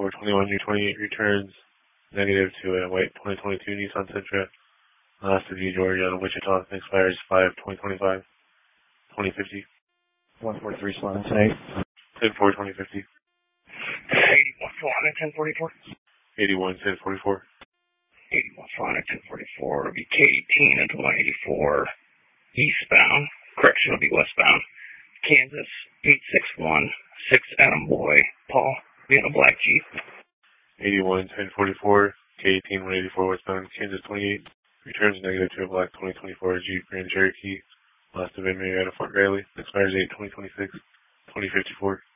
10-4-21 U28 returns negative to a white 2022 Nissan Sentra. Last of you, Georgia, out of Wichita. Expires 5/2025. 2050. 143 Solana 10-4-2050. 81 Solana 1044. 81-10-44. 81 Solana 1044. It'll be K18 into 184. Eastbound. Correction, it'll be westbound. Kansas 861 6 Adam Boy. Paul. We have a black Jeep. 81-10-44. K18 184 westbound. Kansas 28. Returns negative to a black 2024 Jeep Grand Cherokee. Last of Marietta Fort Riley. Expires 8/2026. 2054.